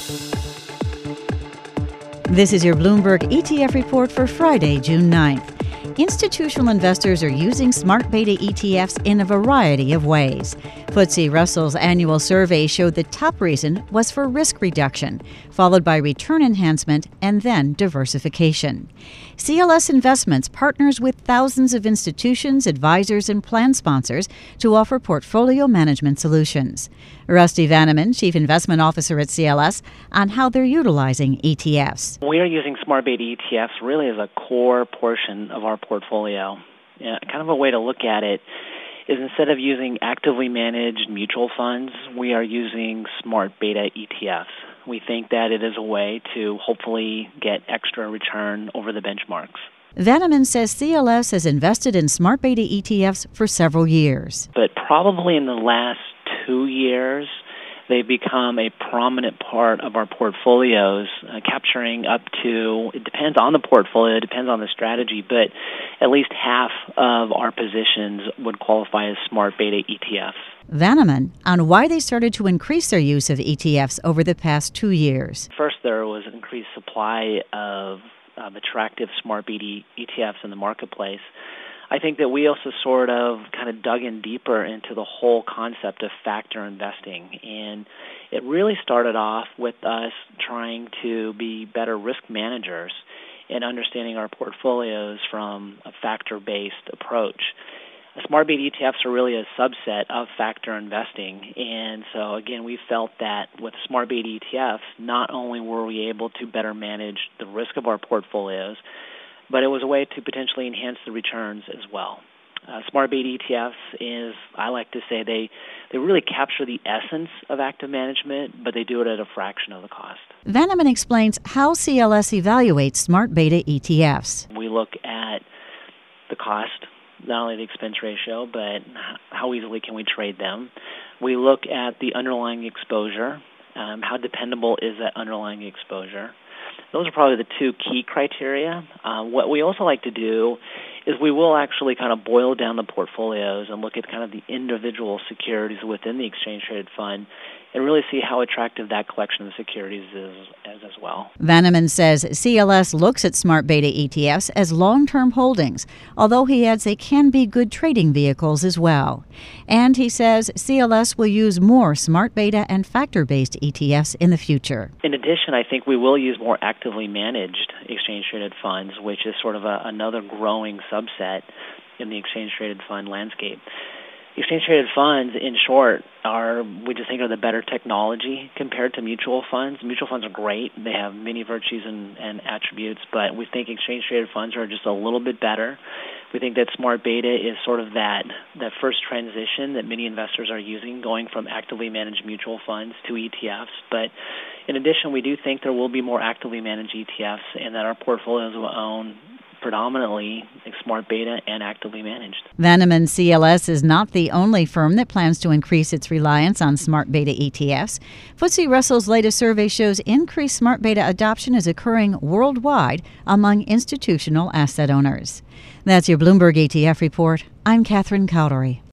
This is your Bloomberg ETF report for Friday, June 9th. Institutional investors are using smart beta ETFs in a variety of ways. FTSE Russell's annual survey showed the top reason was for risk reduction, followed by return enhancement and then diversification. CLS Investments partners with thousands of institutions, advisors, and plan sponsors to offer portfolio management solutions. Rusty Vanneman, Chief Investment Officer at CLS, on how they're utilizing ETFs. We are using smart beta ETFs really as a core portion of our portfolio. Kind of a way to look at it is instead of using actively managed mutual funds, we are using smart beta ETFs. We think that it is a way to hopefully get extra return over the benchmarks. Vanneman says CLS has invested in smart beta ETFs for several years. But probably in the last 2 years, they've become a prominent part of our portfolios, capturing up to, it depends on the portfolio, it depends on the strategy, but at least half of our positions would qualify as smart beta ETFs. Vanneman on why they started to increase their use of ETFs over the past 2 years. First, there was an increased supply of attractive smart beta ETFs in the marketplace. I think that we also sort of kind of dug in deeper into the whole concept of factor investing. And it really started off with us trying to be better risk managers and understanding our portfolios from a factor-based approach. Smart beta ETFs are really a subset of factor investing. And so, again, we felt that with smart beta ETFs, not only were we able to better manage the risk of our portfolios, but it was a way to potentially enhance the returns as well. Smart beta ETFs is, I like to say, they really capture the essence of active management, but they do it at a fraction of the cost. Vanneman explains how CLS evaluates smart beta ETFs. We look at the cost, not only the expense ratio, but how easily can we trade them. We look at the underlying exposure. How dependable is that underlying exposure? Those are probably the two key criteria. What we also like to do is we will actually kind of boil down the portfolios and look at kind of the individual securities within the exchange-traded fund and really see how attractive that collection of securities is as well. Vanneman says CLS looks at smart beta ETFs as long-term holdings, although he adds they can be good trading vehicles as well. And he says CLS will use more smart beta and factor-based ETFs in the future. In addition, I think we will use more actively managed exchange-traded funds, which is sort of another growing subset in the exchange-traded fund landscape. Exchange-traded funds, in short, we just think are the better technology compared to mutual funds. Mutual funds are great. They have many virtues and attributes, but we think exchange-traded funds are just a little bit better. We think that smart beta is sort of that first transition that many investors are using, going from actively managed mutual funds to ETFs. But in addition, we do think there will be more actively managed ETFs and that our portfolios will own predominantly smart beta and actively managed. Vanneman CLS is not the only firm that plans to increase its reliance on smart beta ETFs. FTSE Russell's latest survey shows increased smart beta adoption is occurring worldwide among institutional asset owners. That's your Bloomberg ETF report. I'm Catherine Cowdery.